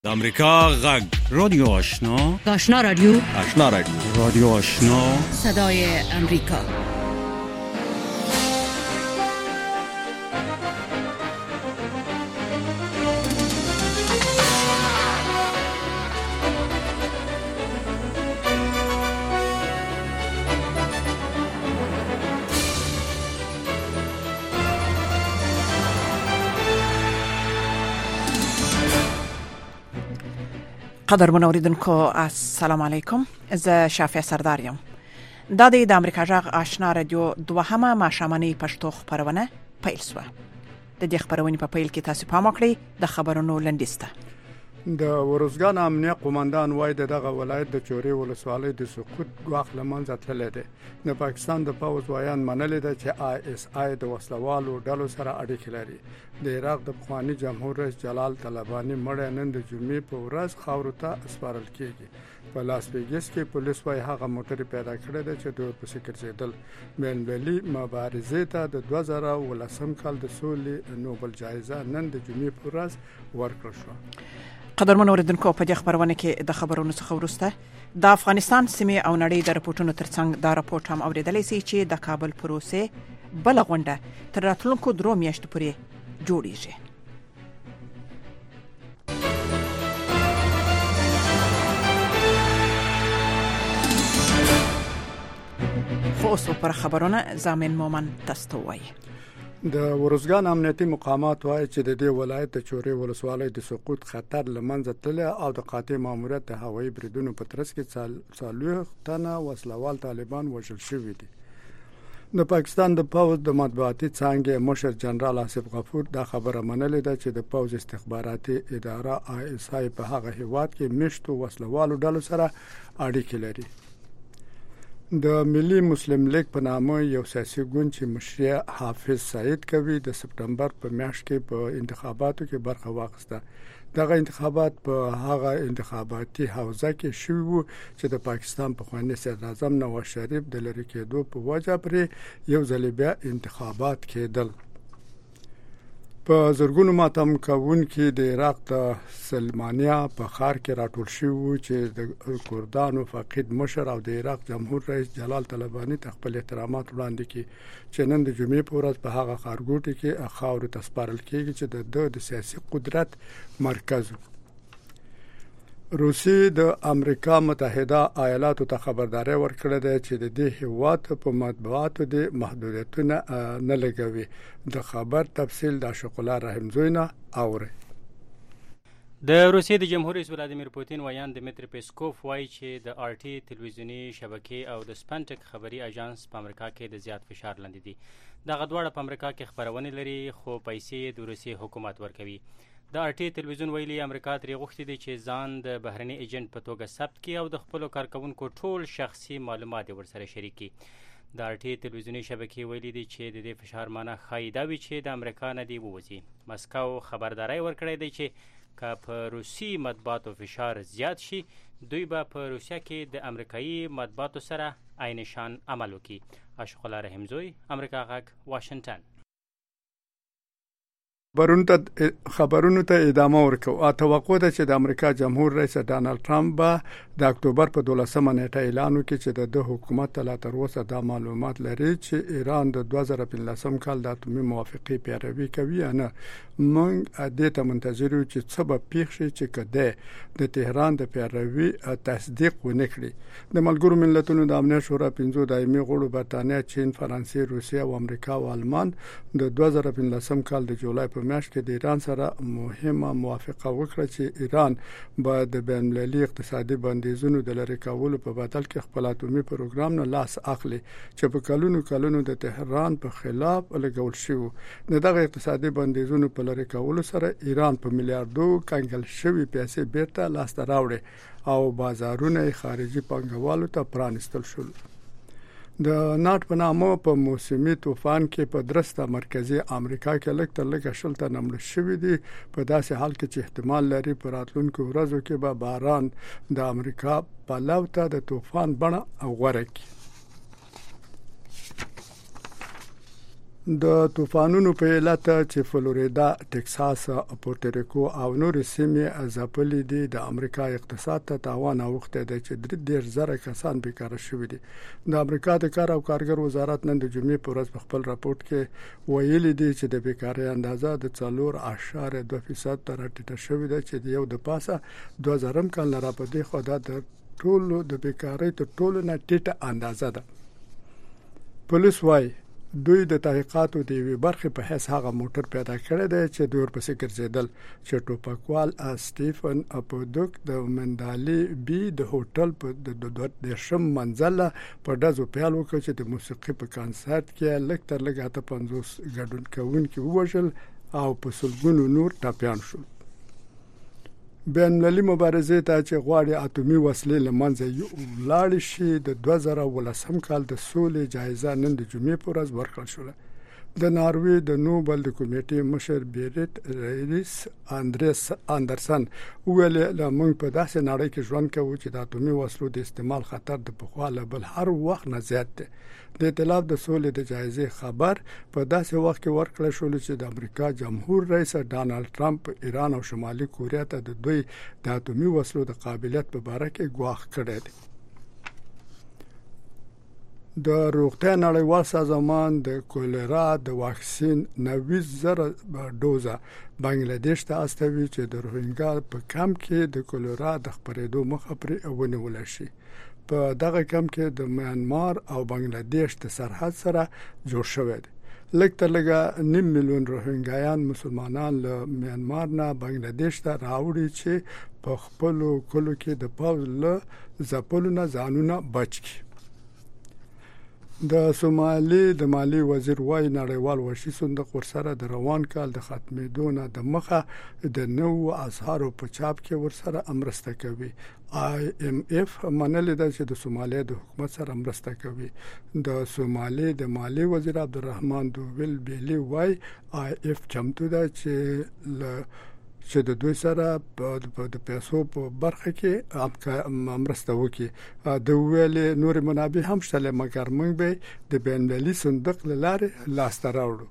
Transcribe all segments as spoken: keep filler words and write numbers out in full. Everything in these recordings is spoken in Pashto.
د امریکا غږ رادیو آشنا آشنا رادیو آشنا رادیو رادیو آشنا صدای امریکا. قدرمن اوریدونکو السلام علیکم. زه شافعه سردار یم. دا د امریکا غږ آشنا رادیو دوهمه ماښامنۍ پښتو خبرونه پیل شوه. د دې خبرونې په پیل کې تاسو پام وکړئ د خبرونو لنډیسته. د ورزګان امنیه قومندان وای دغه ولایت د چوري ولسوالۍ د سقوط غواخ لمنځه تللی دی. د پاکستان د پاوز وایان منلي ده چې آی اس آی د وسلوالو ډلو سره اړیکې لري. د عراق د پخوانی جمهور رئیس جلال طالباني مړ نن د جمعې په ورځ خاورو ته اسپارل کیږي. په لاس ویګس کې پولیس وايي هغه موټر پیدا کړی دی چې دوی په سکر زیدل بین‌المللي مبارزې ته د دوه زره ولسم کال د سولې نوبل جایزه نن د جمعې په ورځ ورکړل شوه. قدرمن اوریدونکو په دې خبرونه کې د خبرونو څخه وروسته د افغانستان سیمه او نړۍ د راپورټونو ترڅنګ دا راپورټ هم اوریدلای شي چې د کابل پروسه بل غونډه تر راتلونکو درو میاشتو پورې جوړیږي. خو اوس پر خبرونه زامن مومن تستوي. د ورزګان امنیتي مقامات وایي چې د دې ولایت د چوري ولسوالۍ د سقوط خطر لمنځه تللی او د قاطع ماموریت د هوایي بریدونو په ترڅ کې څلوېښت تنه وسلوال طالبان وژل شوي دي. د پاکستان د پوځ د مطبوعاتي څانګې مشر جنرال آصف غفور دا خبره منلې ده چې د پوځ استخباراتي اداره آی اس آی په هغه هیواد کې مشتو وسلوالو ډلو سره اړیکې لري. د ملي مسلم لیگ په نامه یو سیاسي ګوند چې مشر حافظ سعید کوي د سپتمبر په میاشت کې په انتخاباتو کې برخه واخیسته. دغه انتخابات په هغه انتخاباتي حوزه کې شوي وو چې د پاکستان پخوانی صدر اعظم نواز شریف د لری کېدو په وجه پرې یو ځل بیا انتخابات کېدل. په زرګونو ماتم کوونکي د عراق د سلمانیا په ښار کې راټول شوي وو چې د کردانو فقید مشر او د عراق جمهور رئیس جلال طالباني ته خپل احترامات وړاندې کړي چې نن د جمعې په ورځ په هغه ښارګوټي کې خاورو ته سپارل کېږي چې د د سیاسي قدرت مرکز و. روسیې د امریکا متحده ایالاتو ته خبرداري ورکړه ده چې د دې هیواد په مطبوعاتو د محدودیتونه نه لګوي. د خبر تفصیل د شقلا رحمزوینا اوري. د روسیې د جمهور رئیس ولادیمیر پوتین ویان دمیتری پیسکوف وایي چې د آر ټي تلویزیونی شبکې او د سپنټک خبري اژانس په امریکا کې د زیات فشار لاندې دي. دغه دواړه په امریکا کې خبرونه لري خو پیسې د روسیې حکومت ورکوي. د آر ټي تلویزیون ویلي امریکا ترې غوښتي دي چې ځان د بهرني ایجنټ په توګه ثبت کړي او د خپل کارکونکو ټول شخصي معلومات ورسره شریک کړي. د آر ټي تلویزیونی شبکې ویلي دي چې د دې فشار معنی ښایي دا وي چې د امریکا نه دی ووځي. مسکو خبرداري ورکړې ده چې که په روسي مطبوعاتو فشار زیات شي دوی به په روسیا کې د امریکایي مطبوعاتو سره عین شان عمل وکړي. اشقلا رحمزوی، امریکا غږ، واشنگټن. خبرونو ته ادامه ورکو. توقع ده چې د امریکا جمهور رئیس ډانلډ ټرمپ به د اکتوبر په دولسمه نیټه اعلان وکړي چې د حکومت لا تر اوسه دا معلومات لري چې ایران د دوه زره پنځلسم کال د اتومي موافقې پیروي کوي یا نه. موږ دې ته منتظر یو چې څه به پیښ شي چې کده د تهران د پیروي تصدیق ونه کړي. د ملګرو ملتونو د امنیت شورا پنځو دایمي غړو برتانیا، چین، فرانسې، روسیه او امریکا او آلمان د دوه زره پنځلسم کال د جولای په میاشت کې د ایران سره مهمه موافقه وکړه چې ایران به د بین‌المللي اقتصادي بندیزونو د لری کولو په بدل کې خپل اتومي پروګرام نه لاس اخلي چې په کلونو کلونو د تهران په خلاف لګول شوی. دغه اقتصادي بندیزونو په لری کولو سره ایران په میلیارډو کنګل شوی پیسې بیرته لاس ته راوړي او بازارونه خارجي پانګوالو ته پرانستل شول. د ناټ په نامه په موسمي طوفان کې په درسته مرکزی امریکا کې لږ تر لږه شل تنه مړه شوي دي. په داسې حال کې چې احتمال لري په راتلونکو ورځو کې به باران د امریکا پلو ته د طوفان بڼه غوره کړي. د طوفانونو په علت چې فلوریدا، ټکساس، پورتریکو او نور سیمې ځپلې دي د امریکا اقتصاد ته تاوان اوښتی دی چې درې دېرش زره کسان بیکاره شوي دي. د امریکا د کار او کارګر وزارت نن د جمعې په ورځ په خپل راپورټ کې ویلي دي چې د بیکارۍ اندازه د څلور اعشاریه دوه فیصد ته راټیټه شوې ده چې د یو د پاسه دوه زرم کال نه راپدې خو دا د ټولو د بیکارۍ تر ټولو نه ټیټه اندازه ده. پولیس وايي دوی د تحقیقاتو د یوې برخې په حیث هغه موټر پیدا کړی دی چې دوی ورپسې ګرځېدل چې ټوپکوال سټیفن اپودوک د مندالي بي د هوټل په د دوه دېرشم منزل په ډزو پیل وکړ چې د موسیقي په کانسرت کې لږ تر لږه اته پنځوس ګډون کوونکي ووژل او په سلګونو نور ټپیان شول. بین المللي مبارزې ته چې غواړي اتومي وسلې له منځه لاړې شي د دوه زره ولسم کال د سولې جایزه نن د جمعې په ورځ ورکړل شوه. د ناروې د نوبل د کمیټې مشر بیریت ریس اندریس اندرسن ویل له موږ په داسې نړۍ کې ژوند کوو چې د اتومي وسلو د استعمال خطر د پخوا له بل هر وخت نه زیات دی. د ائتلاف د سولې د جایزې خبر په داسې وخت کې ورکړل شو چې د امریکا جمهور رئیس ډانلډ ټرمپ ایران او شمالي کوریا ته د دوی د اتومي وسلو د قابلیت په اړه کې ګواښ کړی دی. د روغتیا نړیوال سازمان د کولرا د واکسین نوي زره ډوزه بنگلاديش ته استوي چې د روهینګا په کمپ کې د کولرا د خپرېدو مخه پرې ونیول شي. په دغه کمپ کې د میانمار او بنگلاديش د سرحد سره جوړ شوی دی. لږ تر لږه نیم میلیون روهینګایان مسلمانان له میانمار نه بنگلاديش ته راوړي چې په خپل کلو کې د پاوز له ځپلو نه ځانونه بچ کړي. د سومالي د مالی وزیر وايي نړیوال وحشي صندوق ورسره د روان کال د ختمېدو نه د مخه د نوو اسعارو په چاپ کې ورسره مرسته کوي. آی ایم اف منلې ده چې د سومالیا د حکومت سره مرسته کوي. د سومالي د مالی وزیر عبدالرحمن دوبل بیلی وايي آی اف چمتو ده چې ل چې د دوی سره د پیسو په برخه کې مرسته وکړي. د ویلې نور منابع هم شته مګر موږ به د بین المللي صندوق له لارې لاسته راوړو.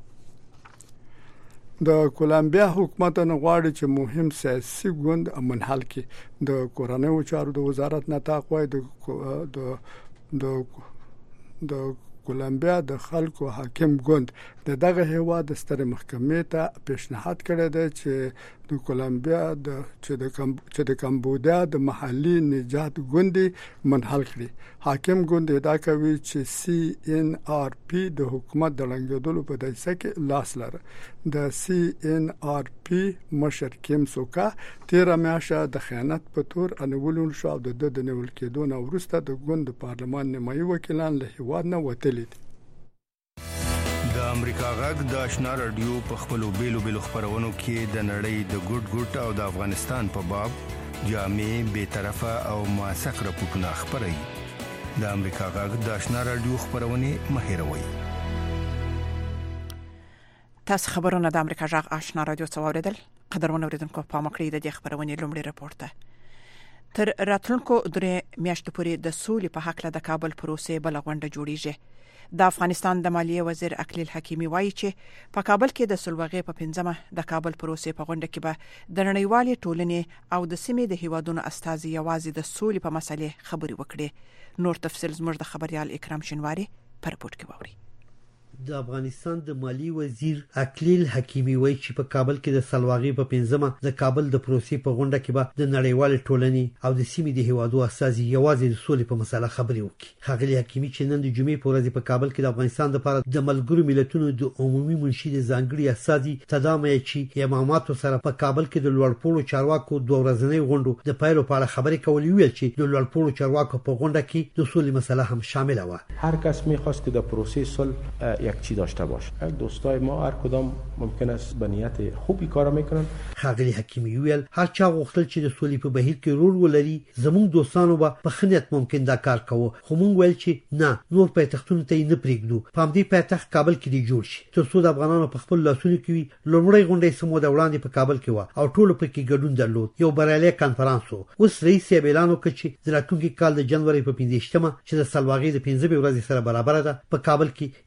د کولمبیا حکومت نه غواړي چې مهم سیاسي ګوند منحل کړي. د کورنیو چارو د وزارت نطاق وايي د د د کولمبیا د خلکو حاکم ګوند د دغه هیواد د ستر محکمې ته پیشنهاد کړی دی چې د کولمبیا د چې د چې د کمبودیا د محلي نجات ګوندي منحل کړي. حاکم ګوند ادعا کوي چې سی ان آر پی د حکومت د لنګېدلو په دایسه کې لاس لري. د سی ان آر پی مشر کیم سوکا تیر میاشته د خیانت په تور انولون شو او د د نیول کېدو نه وروسته د ګوند پارلمان نیمایي وکیلان له هیواد نه وتلي دي. د امریکا غږ د آشنا رادیو په خپلو بیلو بیلو خبرونو کې د نړۍ د ګډ ګډ او د افغانستان په باب جامع بے طرفه او موثق راپورټونه خبري. د امریکا غږ د آشنا رادیو خبرونه مهیروي. تاسو خبرونه د امریکا غږ آشنا رادیو څوریدل. قدرونه اوریدونکو په مکړې د خبرونه لومړی راپورټه. تر راتلونکو درې میاشتو پورې د سولې په حق له د کابل پروسې بل غونډه جوړیږي. د افغانستان د مالیې وزیر اکلیل حکیمی وایي چې په کابل کې د سلوغې په پنځمه د کابل پروسې په غونډه کې به د نړیوالې ټولنې او د سیمې د هیوادونو استازي یوازې د سولې په مسلې خبري وکړي. نور تفصیل زموږ د خبريال اکرام شینواری پر رپورت کې ووري. د افغانستان د مالی وزیر اکلیل حکیمی وایي چې په کابل کې د سلواغې په پنځمه د کابل د پروسې په غونډه کې به د نړیوال ټولنې او د سیمې د هیوادو اساسي یوازې د سولې په مسله خبرې وکړي. ښاغلي حکیمی چې نن د جمعې په ورځ په کابل کې د افغانستان لپاره د ملګرو ملتونو د عمومي منشي د ځانګړي اساسي تدامه چې اماماتو سره په کابل کې د لوړپوړو چارواکو دوه ورځنۍ غونډو د پایلو په اړه خبرې کولې ویل چې د لوړپوړو چارواکو په غونډه کې د سولې مسله هم شامل و. هر کس می‌خواست که در پروسه صلح یک چی داشته باشه. دوستای ما هر کدام ممکن است به نیت خوبی کار میکنن. ښاغلي حکیمی ویل هر چا غوښتل چې د سولې په بهیر کې رول ولري. زموږ دوستانو به په خنیت ممکن دا کار کوو خو موږ ویل چې نه نور پایتختونو ته نه پریږدو. په همدې پایتخت کابل کې دی جوړ شي تر څو د افغانانو په خپل لاسونو کې وي. لومړی غونډه سمو د وړاندې په کابل کې و او ټولو پکې ګډون درلود. یو بریالي کانفرنس و. اوس رئیس یې اعلان وکړ چې د راتلونکي کال د جنوري په پنځه ویشتمه چې د سلواغې د پنځمې ورځې سره برابر ده په کابل کې یو بل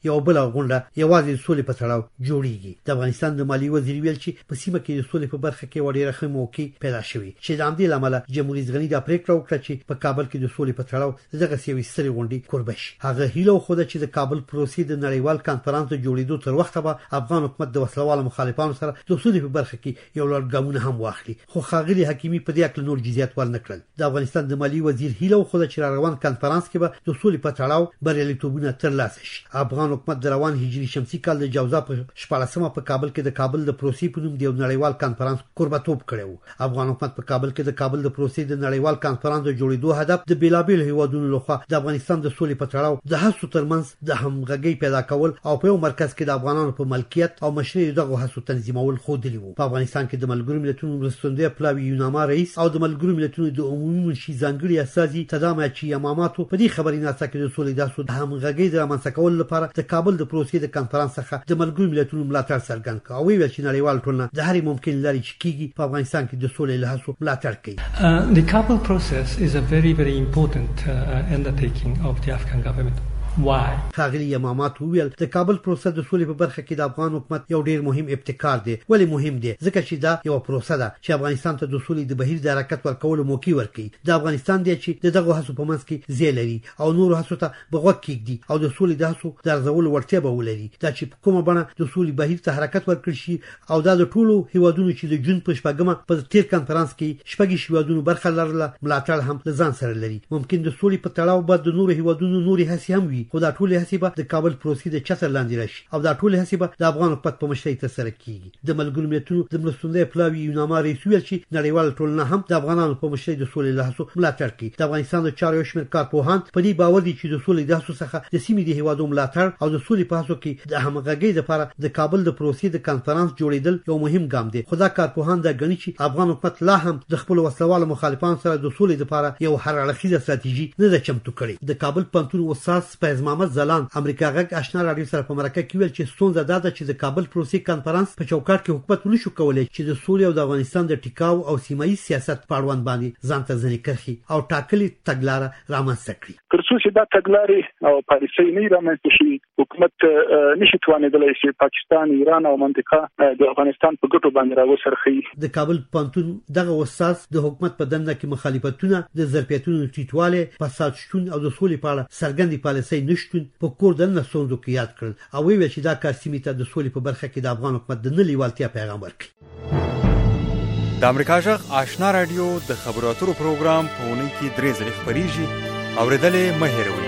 دغه غونډه یوازې سولې په تړاو جوړیږي. د افغانستان د مالی وزیر ویل چې په سیمه کې د سولې په برخه کې وړي رخه موقع پیدا شوی چې د همدې لامل جمهوریت غنی د پریکړه وکړه چې په کابل کې د سولې په تړاو دغه سیوي ستري غونډې قربش. هغه هیله خو ده چې د کابل پروسې د نړیوال کانفرنس جوړېدو تر وخته به افغان حکومت د وسلوالو مخالفانو سره د سولې په برخه کې یو لړ ګامونه هم واخلي. خو ښاغلي حکیمي په دې اړه نور جزئیات ورنکړل. د افغانستان د مالی وزیر هیله خو ده چې روان کانفرنس کې به د سولې په تړاو بریالیتوبونه ترلاسه شي. افغان حکومت د روان هجري شمسي کال د جوزا په شپږمه په کابل کې د کابل د پروسې په نوم د نړیوال کانفرنس قربتوب کړو. افغان حکومت په کابل کې د کابل د پروسې د نړیوال کانفرنس د جوړېدو هدف د بیلابیل هیوادونو لخوا د افغانستان د سولې په تړاو د هڅو ترمنځ د همغږۍ پیدا کول او په یو مرکز کې د افغانانو په ملکیت او مشرۍ دغه هڅو تنظیمول ښودلي وو. په افغانستان کې د ملګرو ملتونو مرستندوی پلاوي یوناما رئیس او د ملګرو ملتونو د عمومي منشي ځانګړي استازي تدامه چې یماماتو په دې خبري ناسا کې د سولې د هڅو د همغږۍ د رامنځته کولو لپاره د کابل د پروسې د کانفرنس څخه د ملګرو ملتونو ملاتړ څرګند کړ او ویل چې نړیوال ټولنه د هرې ممکن لارې چې کیږي په افغانستان کې د سولې له هڅو ملاتړ کوي. Uh, the Kabul process is a very, very important uh, undertaking of the Afghan government. Why? ښاغلي یمامات ویل د کابل پروسه د سولې په برخه کې د افغان حکومت یو ډیر مهم ابتکار دی. ولې مهم دی؟ ځکه چې دا یو پروسه ده چې افغانستان ته د سولې د بهیر د حرکت ورکولو موقع ورکوي. د افغانستان دی چې دغه هڅو په منځ کې ځای لري او نور هڅو ته بغوږ کېږدي او د سولې د هڅو د ارزولو وړتیا به ولري. دا چې په کومه بڼه د سولې بهیر ته حرکت ورکړي شي او دا د ټولو هیوادونو چې د جون په شپږمه په تیر کانفرنس کې شپږ هیوادونو برخه لرله ملاتړ هم له ځان سره لري. ممکن د سولې په تړاو به د نور هیوادونو نورې هڅې هم وي خو دا ټولې هڅې د کابل پروسې د چتر لاندې راشي او دا ټول هڅې به د افغان حکومت په مشرۍ ترسره کیږي. د ملګرو ملتونو د مرستندوی پلاوي یوناما رئیس ویل چې نړیوال ټولنه هم د افغانانو په مشرۍ د سولې له هڅو ملاتړ کوي. د افغانستان د چارو یو شمېر کارپوهان په دې باور دي چې د سولې د هڅو څخه د سیمې د هیوادو ملاتړ او د سولې په هڅو کې د همغږۍ لپاره د کابل د پروسې د کانفرنس جوړېدل یو مهم ګام دی. خو دا کارپوهان دا ګڼي چې افغان حکومت لا هم د خپل وسلوالو مخالفانو سره د سولې لپاره یو هر اړخیزه ستراتیژي نه ده چمتو کړې. د کابل پوهنتون استاد فیض محمد زلان امریکا غږ آشنا راډیو سره په مرکه کې ویل چې ستونزه دا ده چې د کابل پروسې کانفرنس په چوکاټ کې حکومت ونشو کولای چې د سولې او د افغانستان د ټیکاو او سیمایي سیاست په اړوند باندې ځان ته ځنې کرخي او ټاکلي تګلاره رامنځته کړي. ترڅو چې دا تګلارې او پالیسۍ نه رامنځته شي حکومت نشي توانېدلی چې پاکستان، ایران او منطقه د افغانستان په ګټو باندې راوڅرخي. د کابل پوهنتون دغه استاد د حکومت په دنده کې مخالفتونه د ظرفیتونو ټیټوالی، فساد شتون او د سولې په اړه څرګندې پالیسۍ نشتون په کور دننه ستونزو کې یاد کړل او ویل چې دا کار سیمې ته د سولې په برخه کې د افغان حکومت د نه لیوالتیا پیغام ورکړي. د امریکا غږ آشنا رادیو د خبرو اترو پروګرام په اونۍ کې درې ځلې خپریږي. اورېدل یې مه هېروئ.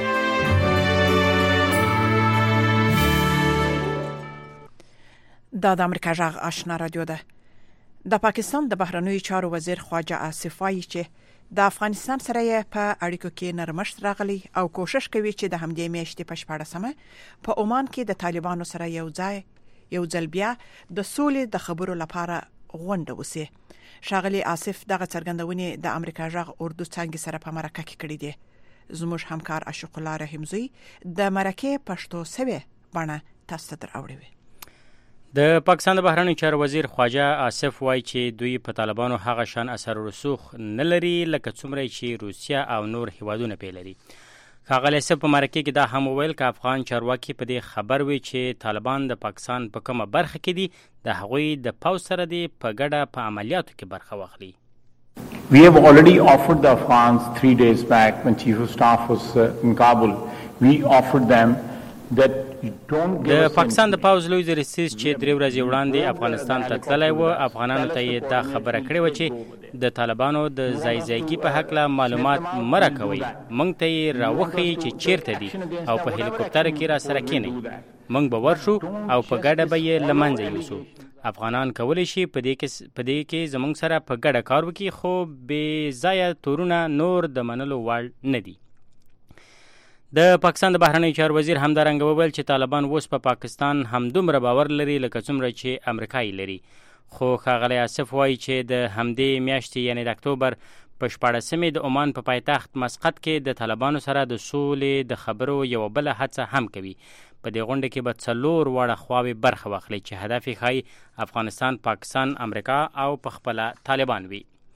دا د امریکا غږ آشنا رادیو ده. د پاکستان د بهرنیو چارو وزیر خواجه آصف وایي چې د افغانستان سره یې په اړیکو کې نرمښت راغلی او کوشش کوي چې د همدې میاشتې په شپاړسمه په عمان کې د طالبانو سره یو ځای یو ځل بیا د سولې د خبرو لپاره غونډه وسی. ښاغلي آصف دغه څرګندونې د امریکا غږ اردو څانګې سره په مرکه کې کړې دي. زموږ همکار اشق الله رحیمزی د مرکه پښتو سوي بڼه تاسو ته راوړي. د پاکستان د بهرنیو چارو وزیر خواجه آصف وایي چې دوی په طالبانو هغه شان اثر رسوخ نه لري لکه څومره چې روسیا او نور هیوادونه پې لري. ښاغلی آصف په مرکه کې دا هم وویل که افغان چارواکي په دې خبر وي چې طالبان د پاکستان په کومه برخه کې دي د هغوی د پوځ سره دي په ګډه په عملیاتو کې برخه واخلي. We have already offered the Afghans three days back when Chief of Staff was uh, in Kabul. We offered them that د پاکستان د پوځ لوی درسیز چې درې ورځې وړاندې افغانستان ته تللی و افغانانو ته یې دا خبره کړې وه چې د طالبانو د ځای ځایګي په هکله معلومات مه راکوئ، موږ ته یې راوښیئ چې چیرته دي او په هلیکوپټر کې را سره کېنئ، موږ به ورشو او په ګډه به یې له منځه یوسو. افغانان کولی شي په دې کې زموږ سره په ګډه کار وکړي خو بې ځایه تورونه نور د منلو وړ نه دي. د پاکستان د بهرنیو چارو وزیر همدارنګه وویل چې طالبان اوس په پا پاکستان همدومره باور لري لکه څومره چې امریکا یې لري. خو ښاغلی آصف وایي چې د همدې میاشتې یعنې د اکتوبر په شپاړسمې د عمان په پایتخت مسقط کې د طالبانو سره د سولې د خبرو یوه بله هڅه هم کوي. په دې غونډه کې به څلور واړه خواوې برخه واخلي چې هدف یې ښایي افغانستان، پاکستان، امریکا او په خپله طالبان وي.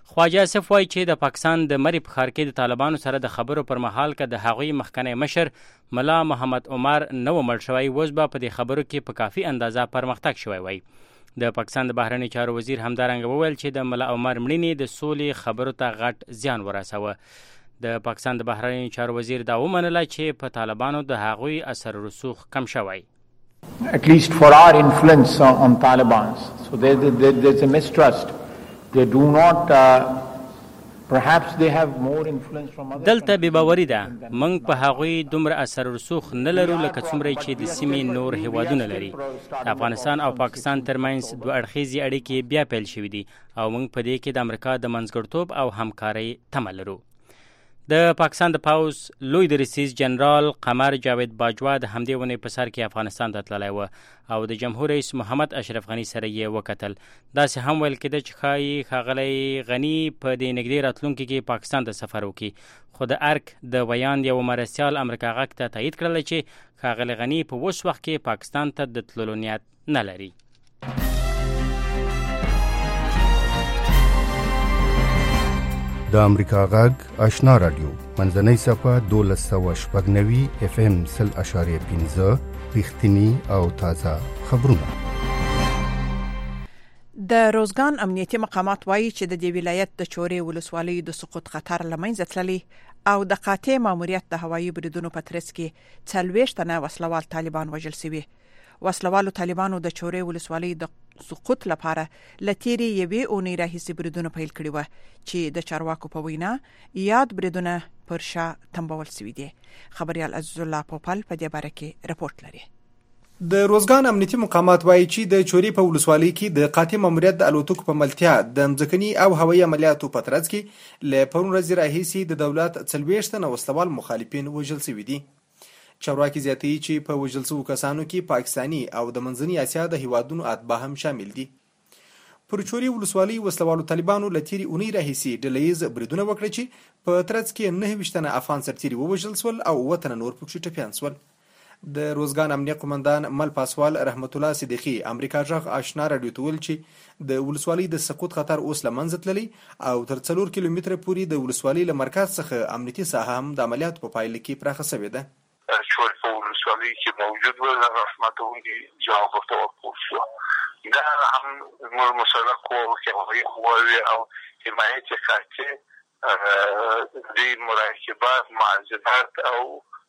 خواجه اسف وایي چې د پاکستان د مرې په ښار کې د طالبانو سره د خبرو پر مهال که د هغوی مخکنی مشر ملا محمد عمر نه و مړ شوی، اوس به په دې خبرو کې په کافي اندازه پرمختګ شوی وای. د پاکستان د بهرنی چارو وزیر همدارنګه وویل چې د ملا عمر مړینې د سولې خبرو ته غټ زیان ورساوه. د پاکستان د بهرنی چارو وزیر دا ومنله چې په طالبانو د هغوی اثر رسوخ کم شوی. At least for our influence on Taliban, so there, there, there's a mistrust. They do not, uh, perhaps they have more influence from other. دلته بې باوري ده، موږ په هغوی دومره اثر رسوخ نه لرو لکه څومره چې د سیمې نور هیوادونه لري. د افغانستان او پاکستان ترمنځ دوه اړخیزې اړیکې بیا پیل شوي دي او موږ په دې کې د امریکا د منځګړتوب او همکارۍ تمه لرو. د پاکستان د پاوز لوی دریځ جنرال قمر جاوید باجوا د همدې ونې په سر کې افغانستان ته تللی و او د جمهور رئیس محمد اشرف غني سره یې وکتل. داسې هم ویل کېده چې ښایي ښاغلی غني په دې نږدې راتلونکي کې پاکستان ته سفر وکړي، خو د ارک د ویاند یو مرستیال امریکا غږ ته تایید کړل چې ښاغلی غني په اوس وخت کې پاکستان ته د تللو نیت نه لري. د امریکا غږ آشنا رادیو منځنۍ صفه دولس سوه شپږ نوي اف ام سل اشاریه پنځه رښتینی او تازه خبرونه. د روزګان امنیتي مقامات وایي چې د دې ولایت د چورې ولسوالۍ د سقوط خطر له منځه تللی او د قاطع ماموریت د هوایي بریدونو په ترڅ کې څلوېښت تنه وسلوال طالبان وژل شوي. وسلوالو طالبانو د چورې ولسوالۍ د سقوط لپاره لتیری یوې اونۍ راهیسې بریدونه پیل کړي و چې د چارواکو په وینا یاد بریدونه پر شا تنبول شوي دي. خبريال عزیز الله پوپل په دې باره کې رپورټ لري. د روزګان امنیتي مقامات وایي چې د چورې په ولسوالۍ کې د قاطع ماموریت د الوتکو په ملتیا د مځکني او هوایي عملیاتو په ترڅ کې له پرون ورځې راهیسې د دولت څلوېښت تنه وسلوال مخالفین وژل شوي دي. چارواکي زیاتوي چې په وژل شوو کسانو کې پاکستاني او د منځنۍ اسیا د هیوادونو اتباع هم شامل دي. پر چورې ولسوالۍ وسلوالو طالبانو له تېرې اونۍ راهیسې ډلهییز بریدونه وکړه چې په ترڅ کې نهه ویشت تنه افغان سرتیري ووژل شول او اووه تنه نور پکې ټپیان شول. د روزګان امنیه قومندان مل پاسوال رحمت الله صدیقي امریکا غږ آشنا راډیو ته ویل چې د ولسوالۍ د سقوط خطر اوس له منځه تللی او تر څلور کیلومتره پورې د ولسوالۍ له مرکز څخه امنیتي ساحه هم د عملیاتو په پایله کې پراخه شوې ده. چور په ولسوالۍ کې موجود و د رحمتونکي جواب ورته ورکړل شو. دا هم زموږ مسلک و چې هغوی قواوې او حمایت یې کاته دې مراقبات معذبات او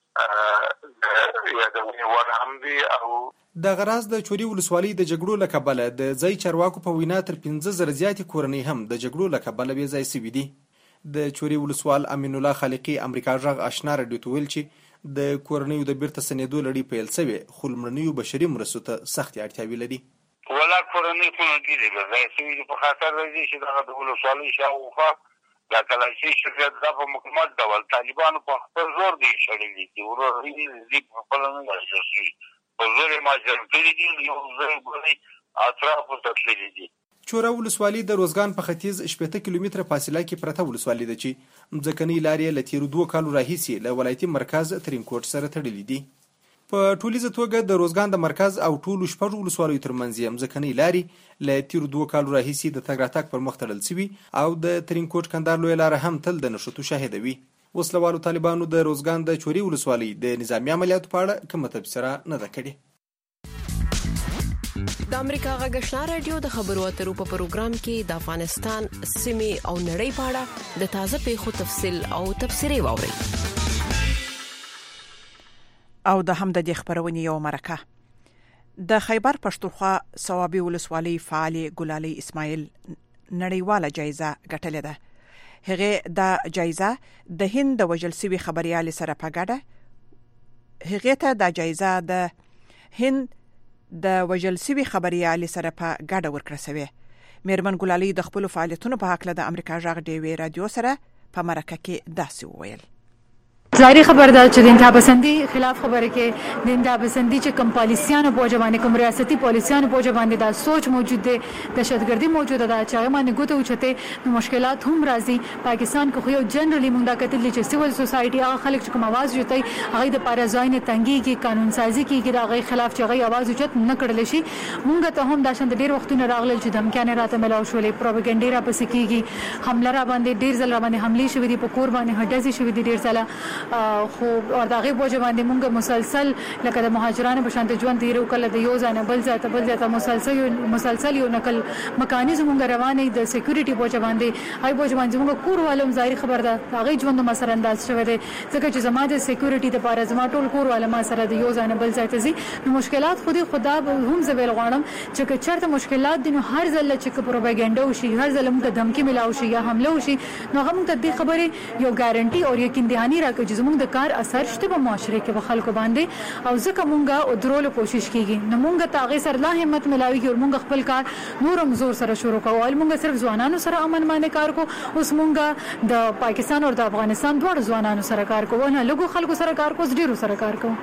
یادونې وړ هم دي. او دغه راز د چورې ولسوالۍ د جګړو له کبله د ځای چارواکو په وینا تر پنځه زره زیاتې کورنۍ هم د جګړو له کبله بې ځای شوي دي. د چورې ولسوال امین الله خالقي امریکا غږ آشنا راډیو ته ویل چې د کورنیو د بیرته ستنېدو لړۍ پیل شوې خو لومړنیو بشري مرستو ته سختې اړتیاوې لري. ولا کورنۍ خو نه دي بې ځای شوي دي په خاطر راځي چې دغه د ولسوالۍ شاوخوا دا کلاشي شرکت دا په مکمل ډول طالبانو په خپل زور دي شړلي دي. ورور دې په خپل نه راځي شي په زور یې ماجر کړي دي یو ځای ګوري اطرافو ته تللي دي. چوره ولسوالۍ د روزګان په ختیځ شپېته کیلومتره فاصله کې پرته ولسوالۍ ده چې مځکنۍ لارې له تېرو دوه کالو راهیسې له ولایتي مرکز ترینکوټ سره تړلي دي. په ټولیزه توګه د روزګان د مرکز او ټولو شپږو ولسوالیو ترمنځ یې مځکنۍ لارې له تېرو دوه کالو راهیسې د تګ راتګ پر مخ تړل شوي او د ترینکوټ کندهار لویه لاره هم تل د نښتو شاهده وي. وسلوالو طالبانو د روزګان د چورې ولسوالۍ د نظامي عملیاتو په اړه کومه تبصره نه ده کړې. د امریکا غږ آشنا رادیو د خبرو اترو په پروګرام کې د افغانستان سیمې او نړۍ په اړه د تازه پیښو تفصیل او تبصرې واورئ. او د هم د خبرونې یو مرکه د خیبر پښتونخوا ثوابي ولسوالۍ فعال ګلالي اسماعیل نړیواله جایزه ګټلې ده. هغه د جایزه د هند د وژل شوي خبريال سره په ګډه هغه ته د جایزه د هند د وژل شوي خبريال سره په ګډه ورکړه شوې. میرمن ګلالي د خپل فعالیتونو په حق له د امریکا غږ ډیوی رادیو سره په مرکه کې داسې وویل. ظاهري خبر ده چې د انتها پسندي خلاف خبره کې د انتها پسندي چې کوم پالیسیانو په ځوانه کوم ریاستي پالیسیانو په ځوانه دا سوچ موجود دی دهشتګردي موجوده ده چې هغه باندې ګوته اوچته نو مشکلات هم راځي پاکستان کو خو یو جنرالي مونږ دا کتل چې سیول سوسايټي هغه خلک چې کوم आवाज جوړي هغه د پارازاین تنګي کې قانون سازي کې د هغه خلاف چې هغه आवाज اوچت نه کړل شي مونږ ته هم دا شند ډیر وختونه راغلل چې دمکانه راته ملاو شولې پروپاګاندا را پسې کیږي حمله را باندې ډیر ځل را باندې حمله شوې دي په کور باندې هډزي شوې دي ډیر ځله خو او دغه بوجه باندې مونږ مسلسل لکه د مهاجرانو په شانته ژوند تیرو کله د یو ځای نه بل ځای ته بل ځای ته مسلسل مسلسل یو نقل میکانیزم مونږ روانه د سکیورټي بوجه باندې هاي بوجه باندې مونږ کور والم ظاهري خبر ده هغه ژوند ما سره انداز شوی دی ځکه چې زما د سکیورټي د پاره زما ټول کور والم ما سره د یو ځای نه بل ځای ته زی نو مشکلات خودي خدا هم زویل غواړم چې چرته مشکلات دي نو هر ځل چې پروپاګاندا وشي هر ځل مونږ دمکی ملاو شي یا حمله وشي نو هغه مونږ ته د خبره یو ګارانټي او یقین دهانی راکړي چې زموږ د کار اثر شته په معاشره کې په خلکو باندې او ځکه مونږه او درولو کوشش کیږي نو مونږ ته هغه سره لا همت ملاوي او مونږ خپل کار نورم زور سره شروع کوو مونږ صرف ځوانانو سره امن باندې کار کو اوس مونږه د پاکستان او د افغانستان دوه ځوانانو سره کار کوو نه لګو خلکو سره کار کوو ډیرو سره کار کوو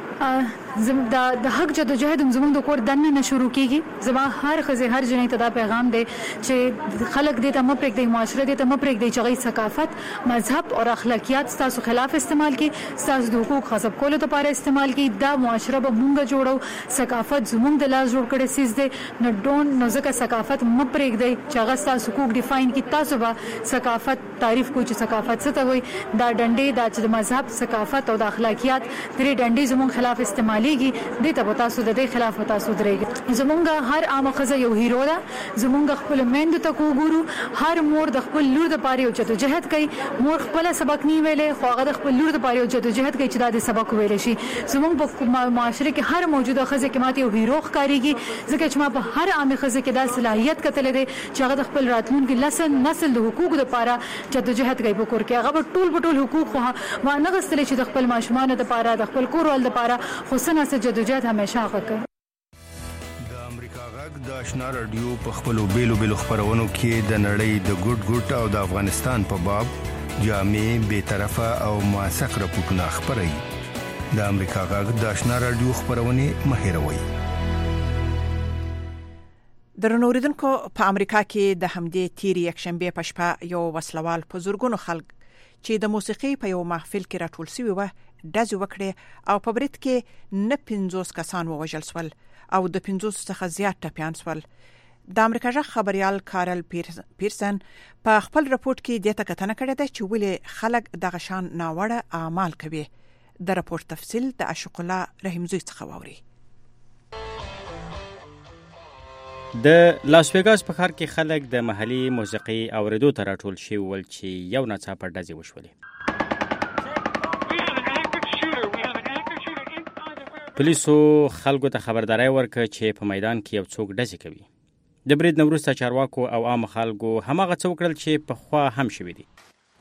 زم د د حق جدوجہد زموږ د کور دنه نه شروع کیږي زما هر خزه هر جنې ته دا پیغام دی چې خلک دې ته مپرګ دی معاشره دې ته مپرګ دی چې غي ثقافت مذهب او اخلاقیات تاسو خلاف استعمال کی تاسو د حقوق غصب کولو لپاره استعمال کی دا معاشره به مونږ جوړو ثقافت زموږ د لاس جوړ کړي سیس دی نو ډون نو ځکه ثقافت مپرګ دی چې هغه تاسو حقوق ډیفاین کی تاسو به ثقافت تعریف کو چې ثقافت څه ته وي دا ډنډې دا چې د مذهب ثقافت او د اخلاقیات درې ډنډې زموږ خلاف استعمال دې ته تاسو د دې خلاف تاسو درېږي زمونږ هر عام خزه یو هیرو ده زمونږ خپل مند ته کو ګورو هر مور د خپل لور د پاره او جدوجہد کوي مور خپل سبق نی ویلې خو هغه د خپل لور د پاره او جدوجہد کوي چې دا د سبق ویل شي زمونږ په معاشره کې هر موجوده خزه کې ماته یو هیرو ښکاریږي ځکه چې ما په هر عام خزه کې دا صلاحیت کتل دي چې هغه د خپل راتلونکي نسل نسل د حقوق د پاره جدوجہد کوي په کور کې هغه ټول ټول حقوق ما نه غوښتل چې د خپل ماشومان د پاره د خپل کوروال د پاره خو سره جدوجہد همیشه وکړي د امریکا غږ د آشنا رادیو په خپلو بیلو بیلو خبرونو کې د نړۍ د ګډ ګډ او د افغانستان په باب جامع بے طرفه او موثق راپورټونه خبري د امریکا غږ د آشنا رادیو خبرونه مهیروي درنوریدونکو په امریکا کې د همدې تیر یک شنبه په شپه یو وسلوال په زورګونو خلک چې د موسیقي په یو محفل کې راټول شوی و دزو وکړي او په برید کې نه پنځوس کسان ووژل شول او د پنځوس څخه زیات ټپيان شول د امریکا ژغ خبريال کارل پیرسن په خپل راپورټ کې د تکتنه کړې ده چې ولې خلک د غشان ناوړه اعمال کوي د راپورټ تفصیل د اشق الله رحیمزوی څخه ووري د لاس ویګاس په ښار کې خلک د محلي موسیقي اوریدو ته راټول شوي ول چې یو ناڅاپه ډزې وشولې پولیسو خلکو ته خبرداري ورکړه چې په میدان کې یو څوک ډزې کوي د برید نه وروسته چارواکو او عام خلکو هماغه څه وکړل چې پخوا هم شوي دي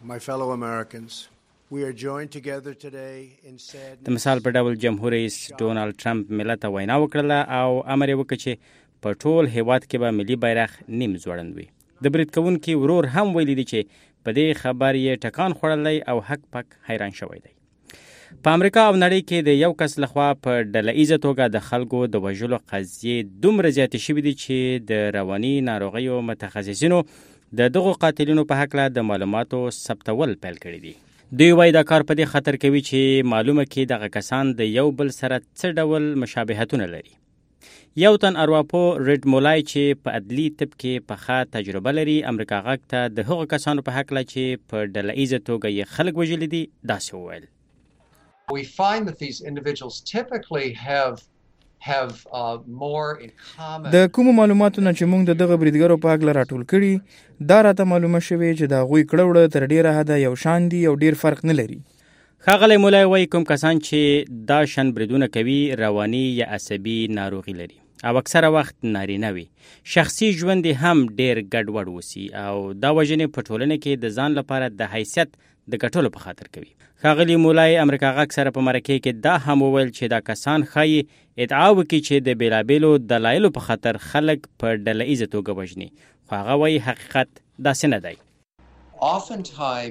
د مثال په ډول جمهور رئیس ډونالد ټرمپ ملت ته وینا وکړله او امر یې وکړ چې په ټول هیواد کې به ملي بیرغ نیم ځوړند وي د برید کوونکي ورور هم ویلي دي چې په دې خبر یې ټکان خوړلی او حق پک حیران شوی دی په امریکا او نړۍ کې د یو کس لخوا په ډله ایزه توګه د خلکو د وژلو قضیې دومره زیاتې شوې دي چې د رواني ناروغیو متخصصینو د دغو قاتلینو په هکله د معلوماتو ثبتول پیل کړي دي دوی وایي دا کار په دې خطر کوي چې معلومه کړي دغه کسان د یو بل سره څه ډول مشابهتونه لري یو تن ارواپو ریډ مولای چې په عدلي طب کې پخه تجربه لري امریکا غږ ته د هغو کسانو په هکله چې په ډله ایزه توګه یې خلک وژلي دي داسې وویل We find that these individuals typically have have uh, more in common. د کوم معلوماتو نه چې موږ د دغه بریدګرو په اړه راټول کړي دا راته معلومه شوه چې دا غوي کړوړه تر ډیره حد یو شان دي او ډیر فرق نه لري ښاغلی مولای وایي کوم کسان چې دا شن بریدونه کوي رواني یا عصبي ناروغي لري او اکثره وخت نارینه وي شخصي ژوند هم ډیر ګډوډ وسی او دا وجنې په ټولنه کې د ځان لپاره د حیثیت د ګټلو په خاطر کوي ښاغلی مولای امریکا غږ سره په مرکه کې دا هم وویل چې دا کسان ښایي ادعا وکړي چې د بیلابیلو دلایلو په خاطر خلک په ډله ایزه توګه وژني خو هغه وایي حقیقت داسې نه دی Oftentimes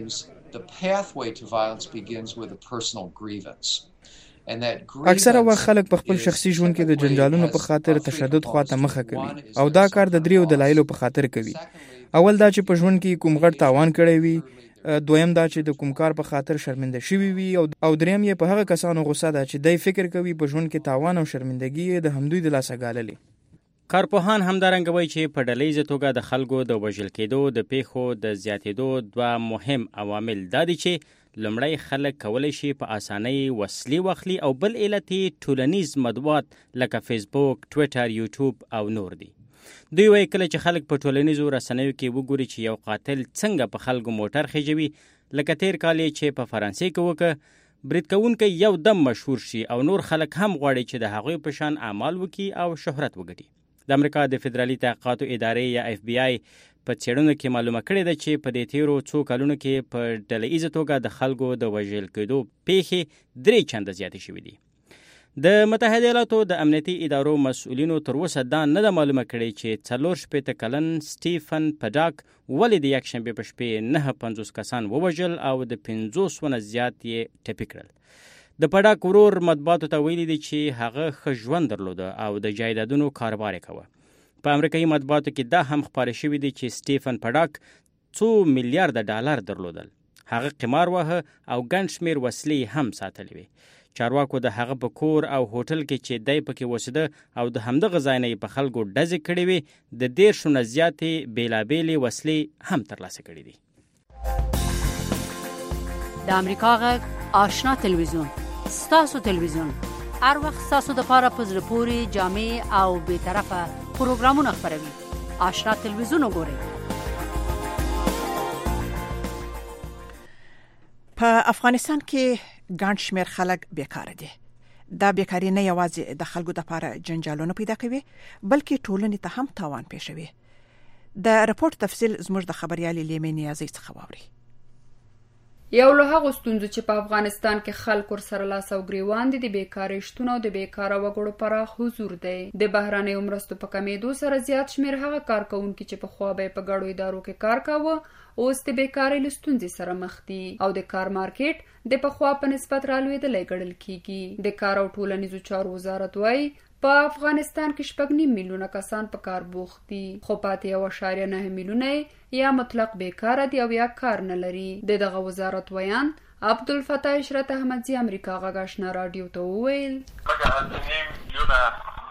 the pathway to violence begins with a personal grievance. اکثره وخت خلک په خپل شخصي ژوند کې د جنجالونو په خاطر تشدد خواته مخه کوي او دا کار د دریو دلایلو په خاطر کوي. اول دا چې په ژوند کې کوم غټ تاوان کړی وي، دویم دا چې د کوم کار په خاطر شرمنده شوی وي، او دریم یې په هغه کسانو غوسه ده چې دای فکر کوي په ژوند کې تاوان او شرمندګي د همدوی د لاسه ګاللې. کارپوهان همدارنګه وایي چې په ډلهییزه توګه د خلکو د وژل کېدو د پیښو د زیاتېدو دوه مهم عوامل دا دي چې لومړی خلک کولی شي په اسانۍ وسلې واخلي او بل علت یې ټولنیز مطبوعات لکه فیسبوک، ټویټر، یوټیوب او نور دي. دوی وایي کله چې خلک په ټولنیزو رسنیو کې وګوري چې یو قاتل څنګه په خلکو موټر خېجوي، لکه تیر کال چې په فرانسې کې وکړه، برید کوونکی یو دم مشهور شي او نور خلک هم غواړي چې د هغوی په شان اعمال وکړي او شهرت وګټي. د امریکا د فدرالي تحقیقاتو ادارې یا اف بی آی په څېړنو کې معلومه کړې ده چې په دې تیرو څو کلونو کې په ډلهییزه توګه د خلکو د وژل کېدو پیښې درې چنده زیاتې شوې دي. د متحده ایالاتو د امنیتي ادارو مسؤلینو تر اوسه دا نه ده معلومه کړې چې څلور شپېته کلن سټیفن پډاک ولې د یکشنبې په شپې نهه پنځوس کسان ووژل او د پنځوس ونه زیات یې ټپي کړل. د پډاک ورور مطبوعاتو ته ویلي دي چې هغه ښه ژوند درلوده او د جایدادونو کاروبار یې کوه. په امریکایي مطبوعاتو کې دا هم خپاره شوي دي چې سټیفن پډاک څو میلیارډه ډالر درلودل. هغه قمار واهه او ګڼ شمېر وسلې هم ساتلې وې. چارواکو د هغه په کور او هوټل کې چې دی پکې اوسېده او د همدغه ځای نه یې په خلکو ډزې کړې وې د دېرشو نه زیاتې بېلابېلې وسلې هم ترلاسه کړې دي. د امریکا غږ آشنا تلویزیون ستاسو تلویزیون هر وخت ستاسو دپاره په زړه پورې جامع او بېطرفه پروګرامونه خپروي. آشنا تلویزیون وګورئ. په افغانستان کې ګڼ شمېر خلک بیکاره دي. دا بیکاري نه یوازې د خلکو دپاره جنجالونه پیدا کوي بلکې ټولنې ته هم تاوان پېښوي. د رپورټ تفصیل زموږ د خبريالې لیمې نیازۍ څخه واورئ. یو له هغو ستونزو چې په افغانستان کې خلک ورسره لاس او ګریوان دي د بیکارۍ شتون او د بیکاره وګړو پراخ حضور دی. د بهرنیو مرستو په کمیدو سره زیات شمېر هغه کارکوونکي چې پخوا به یې په ګډو ادارو کې کار کاوه اوس د بیکارۍ له ستونزې سره مخ دي او د کار مارکیټ د پخوا په نسبت رالوېدلی ګڼل کیږي. د کار او ټولنیزو چارو وزارت وایي په افغانستان کې شپږ نیم میلیونه کسان په کار بوخت دي خو پاتې یو اعشاریه نه میلیونه یا مطلق بیکاره دي او یا کار نه لري. د دغه وزارت ویان عبدالفتاح عشرت احمدزي امریکا غږ آشنا راډیو ته وویل میلیونه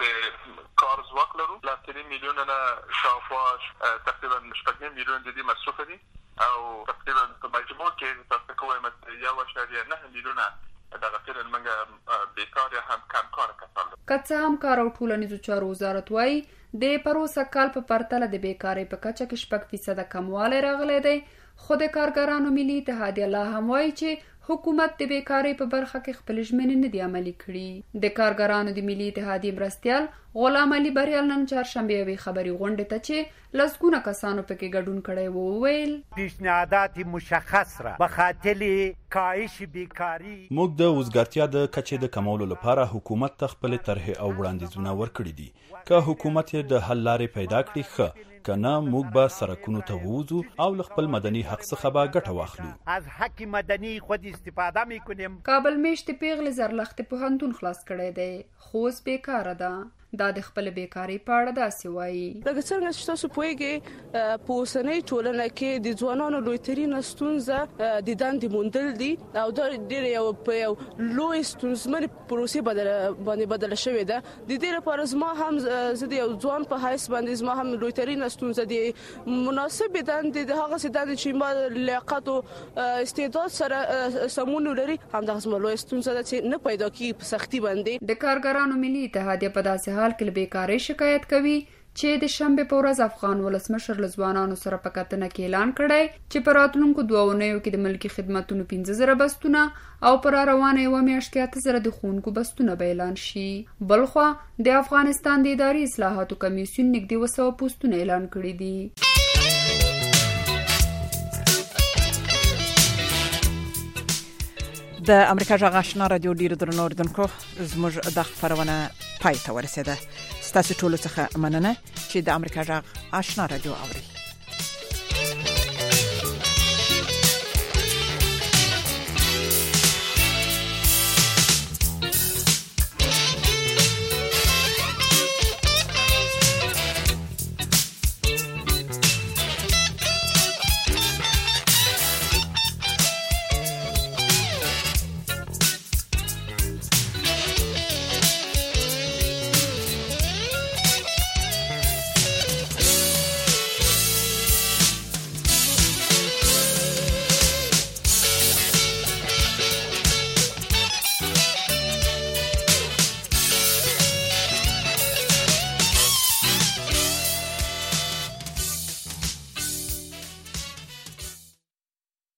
کار ځواک لرو، لاس میلیونه نه شاوخوا تقریبا شپږ نیم میلیون د دې مصرف دي او تقریبا په مجموع کې تاسو کوم یو اعشاریه نه میلیونه دغه فعلا موږ بیکار هم کم کار کسان. که څه هم کار او ټولنیزو چارو وزارت وایي د پروسه کال په پرتله د بیکارۍ په کچه کې شپږ فیصده کموالی راغلی دی خو د کارګرانو ملي اتحادیه لا هم وایي چې حکومت د بیکارۍ په برخه کې خپل ژمنې نه دي عملي کړي. د کارګرانو د ملي اتحادیې مرستیال غلام علي بریال نن چهارشنبې یوې خبري غونډې ته چې لسګونه کسانو پکې ګډون کړی و وویل پیشنهادات مشخص را به خاطر کاهش بیکاری موږ د وزګارتیا د کچې د کمولو لپاره حکومت ته خپل طرحې او وړاندیزونه ورکړي دي. که حکومت د حل لارې پیدا کړي ښه، کنه موږ به سرکونو ته ووځو او له خپل مدني حق څخه به ګټه واخلو. از حق مدني خود استفاده میکنیم. کابل میشت پیغلې زرلخت پوهنتون خلاص کړی دی خو اوس بیکاره ده. دا د خپل بیکاری په اړه داسې وایي لکه څنګه چې تاسو پوهیږئ په اوسنۍ ټولنه کې د ځوانانو لویترینه ستونزه د دندې موندل دي او دا ډېر یو په یو لوی ستونزمنې پروسې باندې بدله شوې ده. د دې لپاره زما هم زه د یو ځوان په حیث باندې زما هم لویترینه ستونزه د مناسبې دندې د هغه دندې چې ما لیاقت او استعداد سره سمون لري همدغه زما لوی ستونزه ده چې نه پیدا کیږي په سختي باندې. د کارګرانو ملي اتحادیه په داسې حال کې بیکاری شکایت کوي چې د شنبه په ورځ افغان ولسمشر له ځوانانو سره په کتنه کې اعلان کړی چې په راتلونکو دوه اونیو کې د ملکي خدماتو پنځه زره بستونه او پر روانه یو میاشت کې اته زره د ښوونکو بستونه به اعلان شي. بلخوا د افغانستان د اداري اصلاحاتو کمیسیون نږدې اوه سوه پوسټونه اعلان کړي دي. د امریکا غږ آشنا رادیو ډیر درنو اوریدونکو زموږ د خبرونه پای ته ورسیده. ستاسو ټول څخه مننه چې د امریکا غږ آشنا رادیو اوري.